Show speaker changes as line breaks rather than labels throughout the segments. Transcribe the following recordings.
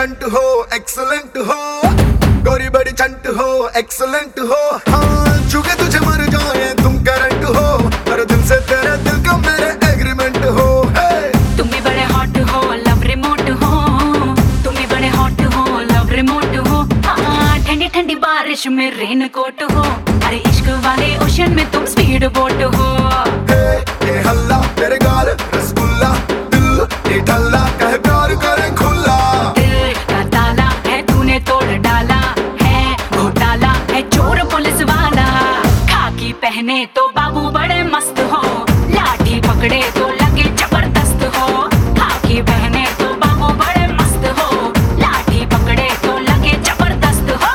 चंट हो, एक्सलेंट हो, गोरी बड़ी चंट हो, एक्सलेंट हो। हाँ चुके तुझे मर जाए तुम करंट हो, हर दिन से तेरे दिल का मेरे एग्रीमेंट हो।
तुम भी बड़े हॉट हो, लव रिमोट हो, तुम भी बड़े हॉट हो, लव रिमोट हो। हाँ ठंडी ठंडी बारिश में रेन कोट हो, अरे इश्क वाले ओशन में तुम स्पीड बोट हो।
ये हल्ला तेरे गाल रसगुल्ला, दिल ये ठल्ला कह प्यार करे खुला।
दिल का ताला है तूने तोड़ डाला, है घोटाला है चोर पुलिस वाला। खाकी पहने तो बाबू बड़े मस्त हो, लाठी पकड़े तो लगे जबरदस्त हो। खाकी पहने तो बाबू बड़े मस्त हो, लाठी पकड़े तो लगे जबरदस्त हो।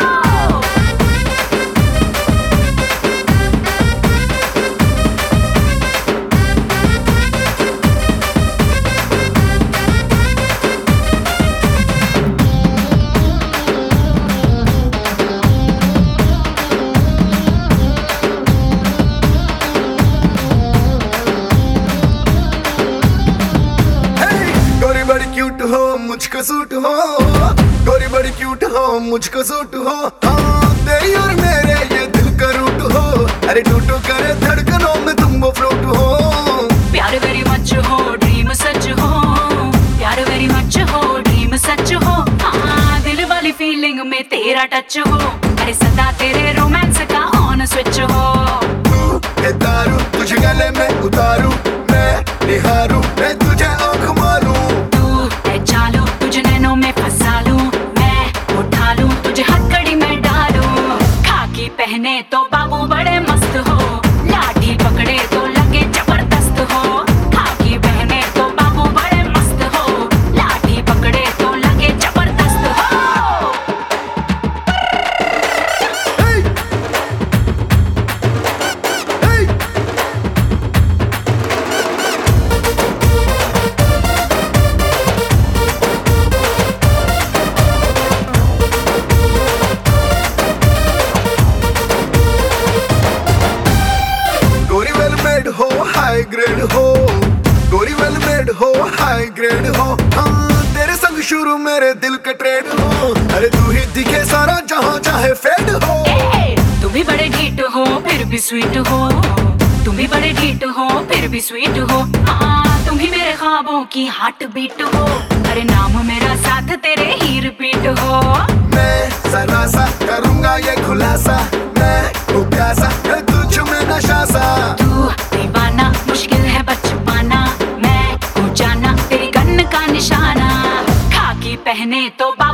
क्यूट हो मुझको सूट हो, गोरी बड़ी क्यूट हो मुझको सूट हो। हाँ तेरी और मेरे ये दिल का रूट हो, अरे टूटो करे धड़कनों में तुम वो फ्लूट हो।
प्यार वेरी मच हो ड्रीम सच हो, प्यार वेरी मच हो ड्रीम सच हो। हाँ दिल वाली फीलिंग में तेरा टच हो, अरे सदा तेरे रोमांस का ऑन स्विच हो।
तू है दारू तुझे गले में उतारू, मैं निहारू मैं तुझे आँख मारूं।
चालू तुझे नैनों में फंसा लूं, मैं उठा लूं तुझे हथकड़ी में डालूं। खाकी पहने तो बाबू बड़े मस्त हो, लाठी पकड़े तो लगे जबरदस्त हो। खाकी पहने तो बाबू बड़े मस्त हो, लाठी पकड़े तो लगे जबरदस्त हो।
हो हाई ग्रेड हो, गोरी वेल मेड हो, हाई ग्रेड हो। हाँ तेरे संग शुरू मेरे दिल का ट्रेड हो, अरे तू ही दिखे सारा जहां चाहे फेड हो।
तुम भी बड़े ढीठ हो फिर भी स्वीट हो, तुम भी बड़े ढीठ हो फिर भी स्वीट हो। हाँ तुम ही मेरे ख्वाबों की हार्ट बीट हो, अरे नाम मेरा साथ तेरे ही रिपीट हो।
मैं जरा सा करूंगा ये खुलासा, मैं हूँ प्यासा है तुझ में नशा सा।
तू दीवाना मुश्किल है बच पाना, मैं हूँ जाना तेरी गन का निशाना। खाकी पहने तो